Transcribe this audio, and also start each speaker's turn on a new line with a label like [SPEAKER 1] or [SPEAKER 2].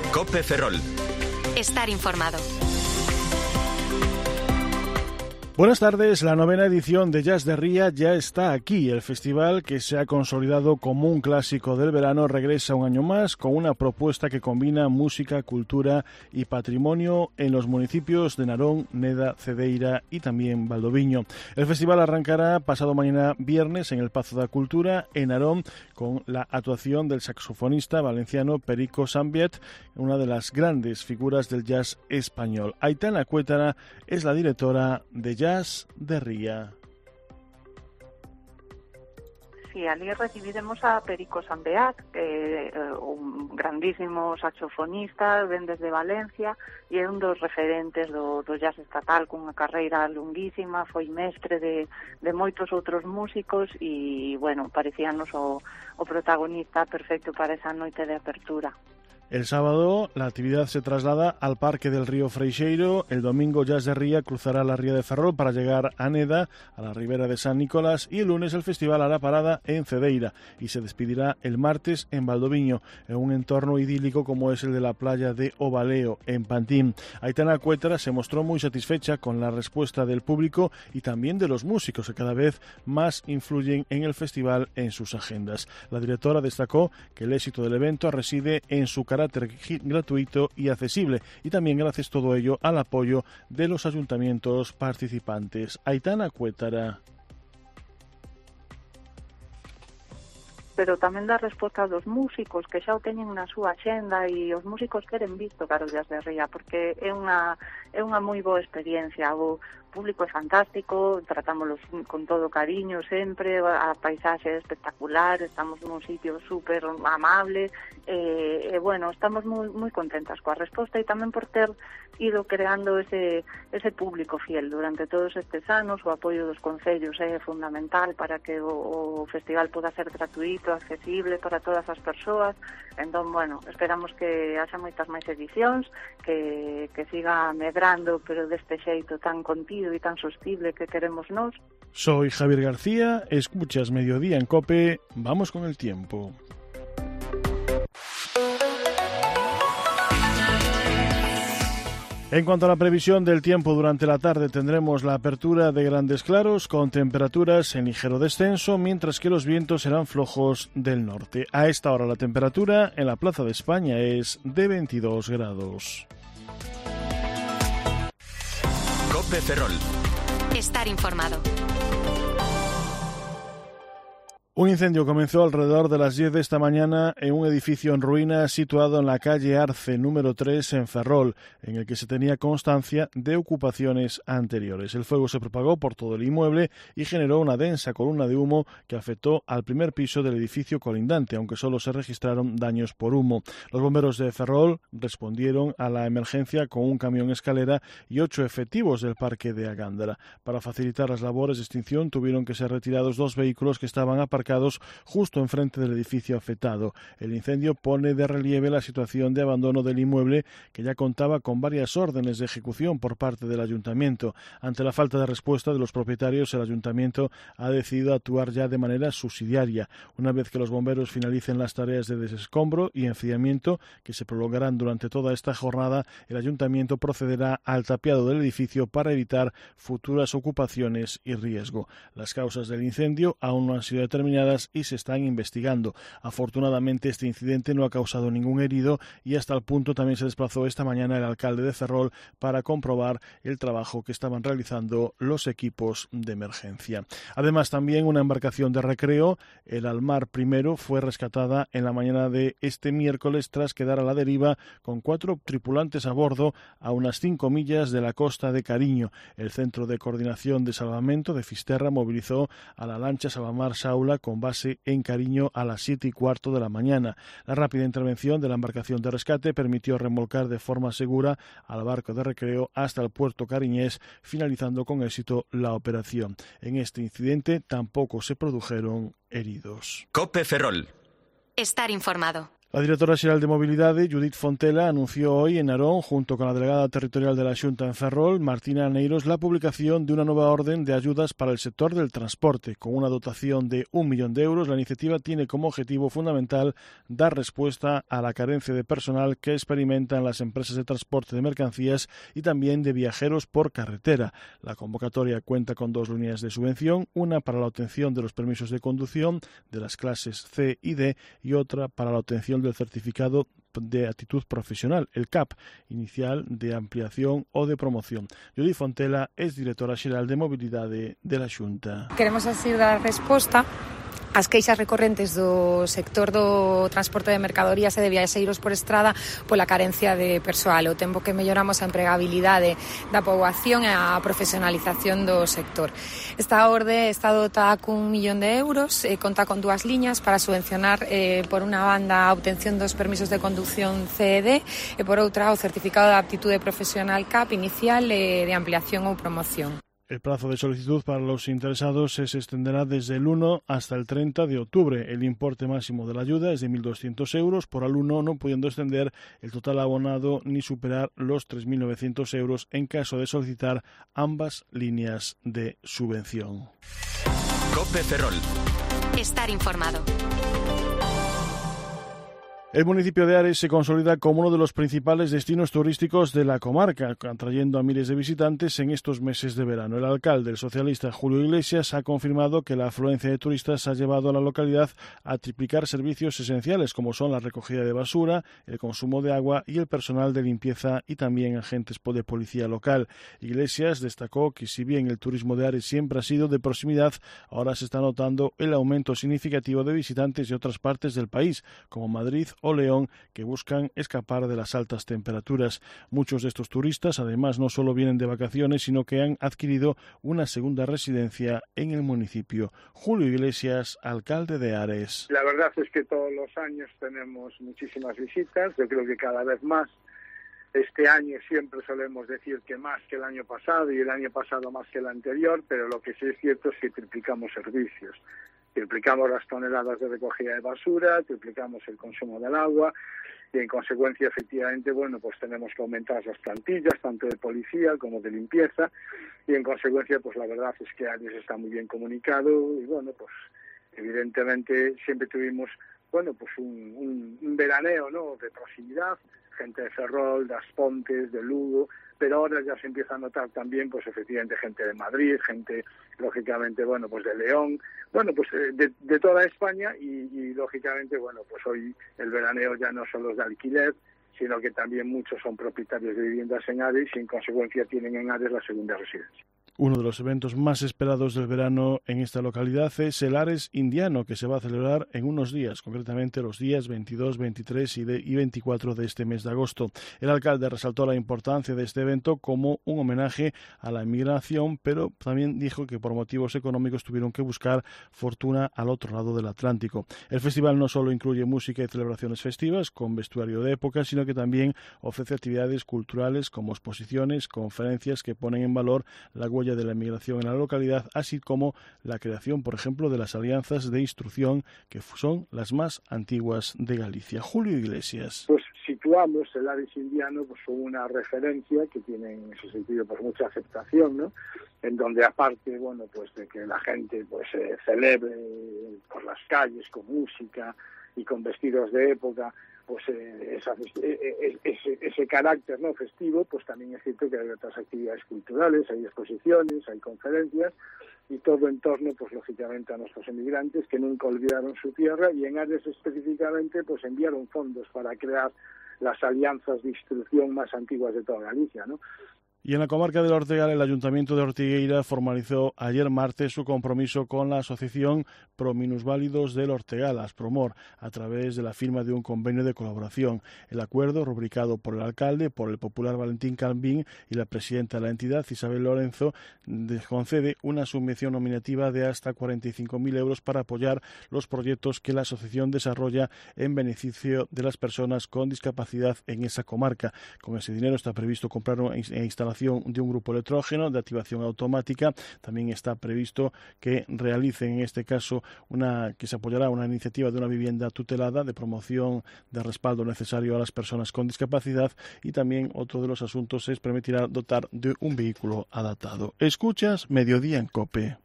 [SPEAKER 1] COPE Ferrol.
[SPEAKER 2] Estar informado.
[SPEAKER 3] Buenas tardes, la 9ª edición de Jazz de Ría ya está aquí. El festival, que se ha consolidado como un clásico del verano, regresa un año más con una propuesta que combina música, cultura y patrimonio en los municipios de Narón, Neda, Cedeira y también Valdoviño. El festival arrancará pasado mañana viernes en el Pazo da Cultura en Narón con la actuación del saxofonista valenciano Perico Sambiet, una de las grandes figuras del jazz español. Aitana Cuétara es la directora de Jazz de Ría.
[SPEAKER 4] Sí, ali recibiremos a Perico Sambeat, un grandísimo saxofonista, ven desde Valencia, e é un dos referentes do jazz estatal, cunha carreira longuísima, foi mestre de moitos outros músicos e, bueno, parecíanos o protagonista perfecto para esa noite de apertura.
[SPEAKER 3] El sábado la actividad se traslada al Parque del Río Freixeiro. El domingo Jazz de Ría cruzará la ría de Ferrol para llegar a Neda, a la ribera de San Nicolás, y el lunes el festival hará parada en Cedeira y se despedirá el martes en Valdoviño, en un entorno idílico como es el de la playa de Ovaleo, en Pantín. Aitana Cuétara se mostró muy satisfecha con la respuesta del público y también de los músicos, que cada vez más influyen en el festival en sus agendas. La directora destacó que el éxito del evento reside en su carácter gratuito y accesible, y también gracias todo ello al apoyo de los ayuntamientos participantes. Aitana Cuétara.
[SPEAKER 4] Pero tamén dá resposta dos músicos que xa o teñen na súa axenda e os músicos queren visto caro Jazz de Ría porque é unha moi boa experiencia. O público é fantástico, tratámoslos con todo cariño sempre, a paisaxe é espectacular, estamos nun sitio super amable e bueno, estamos moi contentas coa resposta e tamén por ter ido creando ese público fiel durante todos estes anos. O apoio dos concellos é fundamental para que o festival poda ser gratuito, accesible para todas as persoas. Entón, bueno, esperamos que haxa moitas máis edicións, que siga medrando, pero deste xeito tan contido y tan sostible que queremos nós.
[SPEAKER 3] Soy Javier García, escuchas Mediodía en COPE, vamos con el tiempo. En cuanto a la previsión del tiempo, durante la tarde tendremos la apertura de grandes claros con temperaturas en ligero descenso, mientras que los vientos serán flojos del norte. A esta hora la temperatura en la Plaza de España es de 22 grados.
[SPEAKER 1] COPE Ferrol.
[SPEAKER 2] Estar informado.
[SPEAKER 3] Un incendio comenzó alrededor de las 10 de esta mañana en un edificio en ruinas situado en la calle Arce, número 3, en Ferrol, en el que se tenía constancia de ocupaciones anteriores. El fuego se propagó por todo el inmueble y generó una densa columna de humo que afectó al primer piso del edificio colindante, aunque solo se registraron daños por humo. Los bomberos de Ferrol respondieron a la emergencia con un camión escalera y 8 efectivos del parque de Agándara. Para facilitar las labores de extinción tuvieron que ser retirados 2 vehículos que estaban aparcados justo enfrente del edificio afectado. El incendio pone de relieve la situación de abandono del inmueble, que ya contaba con varias órdenes de ejecución por parte del ayuntamiento. Ante la falta de respuesta de los propietarios, el ayuntamiento ha decidido actuar ya de manera subsidiaria. Una vez que los bomberos finalicen las tareas de desescombro y enfriamiento, que se prolongarán durante toda esta jornada, el ayuntamiento procederá al tapiado del edificio para evitar futuras ocupaciones y riesgo. Las causas del incendio aún no han sido determinadas y se están investigando. Afortunadamente, este incidente no ha causado ningún herido y hasta el punto también se desplazó esta mañana el alcalde de Ferrol para comprobar el trabajo que estaban realizando los equipos de emergencia. Además, también una embarcación de recreo, el Almar I, fue rescatada en la mañana de este miércoles tras quedar a la deriva con 4 tripulantes a bordo a unas 5 millas de la costa de Cariño. El Centro de Coordinación de Salvamento de Fisterra movilizó a la lancha Salvamar Saula con base en Cariño a las 7:15 de la mañana. La rápida intervención de la embarcación de rescate permitió remolcar de forma segura al barco de recreo hasta el puerto cariñés, finalizando con éxito la operación. En este incidente tampoco se produjeron heridos.
[SPEAKER 1] COPE Ferrol.
[SPEAKER 2] Estar informado.
[SPEAKER 3] La directora xeral de Mobilidade, Judith Fontela, anunció hoy en Narón, junto con la delegada territorial de la Xunta en Ferrol, Martina Aneiros, la publicación de una nueva orden de ayudas para el sector del transporte. Con una dotación de 1 millón de euros, la iniciativa tiene como objetivo fundamental dar respuesta a la carencia de personal que experimentan las empresas de transporte de mercancías y también de viajeros por carretera. La convocatoria cuenta con 2 líneas de subvención, una para la obtención de los permisos de conducción de las clases C y D y otra para la obtención del certificado de actitud profesional, el CAP, inicial de ampliación o de promoción. Judith Fontela es directora xeral de Mobilidade de la Xunta.
[SPEAKER 5] Queremos así dar resposta as queixas recorrentes do sector do transporte de mercadorías e de viaxeiros por estrada pola carencia de persoal, o tempo que melloramos a empregabilidade da poboación e a profesionalización do sector. Esta orde está dotada cun 1 millón de euros e conta con 2 liñas para subvencionar por unha banda a obtención dos permisos de conducción CED e por outra o certificado de aptitude profesional CAP inicial de ampliación ou promoción.
[SPEAKER 3] El plazo de solicitud para los interesados se extenderá desde el 1 hasta el 30 de octubre. El importe máximo de la ayuda es de 1.200 euros por alumno, no pudiendo extender el total abonado ni superar los 3.900 euros en caso de solicitar ambas líneas de subvención.
[SPEAKER 1] COPE Ferrol.
[SPEAKER 2] Estar informado.
[SPEAKER 3] El municipio de Ares se consolida como uno de los principales destinos turísticos de la comarca, atrayendo a miles de visitantes en estos meses de verano. El alcalde, el socialista Julio Iglesias, ha confirmado que la afluencia de turistas ha llevado a la localidad a triplicar servicios esenciales como son la recogida de basura, el consumo de agua y el personal de limpieza y también agentes de policía local. Iglesias destacó que si bien el turismo de Ares siempre ha sido de proximidad, ahora se está notando el aumento significativo de visitantes de otras partes del país, como Madrid o León, que buscan escapar de las altas temperaturas. Muchos de estos turistas, además, no solo vienen de vacaciones, sino que han adquirido una segunda residencia en el municipio. Julio Iglesias, alcalde de Ares.
[SPEAKER 6] La verdad es que todos los años tenemos muchísimas visitas, yo creo que cada vez más. Este año siempre solemos decir que más que el año pasado y el año pasado más que el anterior, pero lo que sí es cierto es que triplicamos servicios. Triplicamos las toneladas de recogida de basura, triplicamos el consumo del agua y en consecuencia efectivamente pues tenemos que aumentar las plantillas tanto de policía como de limpieza y en consecuencia pues la verdad es que Ares está muy bien comunicado y pues evidentemente siempre tuvimos pues un veraneo, ¿no?, de proximidad, gente de Ferrol, de Aspontes, de Lugo, pero ahora ya se empieza a notar también, pues efectivamente, gente de Madrid, gente, lógicamente, pues de León, de toda España y lógicamente, pues hoy el veraneo ya no solo es de alquiler, sino que también muchos son propietarios de viviendas en Ares y en consecuencia tienen en Ares la segunda residencia.
[SPEAKER 3] Uno de los eventos más esperados del verano en esta localidad es el Ares Indiano, que se va a celebrar en unos días, concretamente los días 22, 23 y 24 de este mes de agosto. El alcalde resaltó la importancia de este evento como un homenaje a la inmigración, pero también dijo que por motivos económicos tuvieron que buscar fortuna al otro lado del Atlántico. El festival no solo incluye música y celebraciones festivas con vestuario de época, sino que también ofrece actividades culturales como exposiciones, conferencias que ponen en valor la huella de la inmigración en la localidad, así como la creación, por ejemplo, de las alianzas de instrucción, que son las más antiguas de Galicia. Julio Iglesias.
[SPEAKER 6] Pues situamos el Ares Indiano como una referencia que tiene en ese sentido mucha aceptación, ¿no?, en donde aparte de que la gente celebre por las calles con música y con vestidos de época, ese carácter, ¿no?, festivo, pues también es cierto que hay otras actividades culturales, hay exposiciones, hay conferencias y todo en torno, lógicamente, a nuestros emigrantes que nunca olvidaron su tierra y en Ares específicamente, enviaron fondos para crear las alianzas de instrucción más antiguas de toda Galicia, ¿no?
[SPEAKER 3] Y en la comarca del Ortegal, el Ayuntamiento de Ortigueira formalizó ayer martes su compromiso con la Asociación Pro Minusválidos del Ortegal, Aspromor, a través de la firma de un convenio de colaboración. El acuerdo, rubricado por el alcalde, por el popular Valentín Calvín y la presidenta de la entidad, Isabel Lorenzo, concede una subvención nominativa de hasta 45.000 euros para apoyar los proyectos que la asociación desarrolla en beneficio de las personas con discapacidad en esa comarca. Con ese dinero está previsto comprar e instalar instalación de un grupo electrógeno de activación automática. También está previsto que realicen, en este caso, que se apoyará una iniciativa de una vivienda tutelada de promoción de respaldo necesario a las personas con discapacidad, y también otro de los asuntos es permitirá dotar de un vehículo adaptado. Escuchas Mediodía en COPE.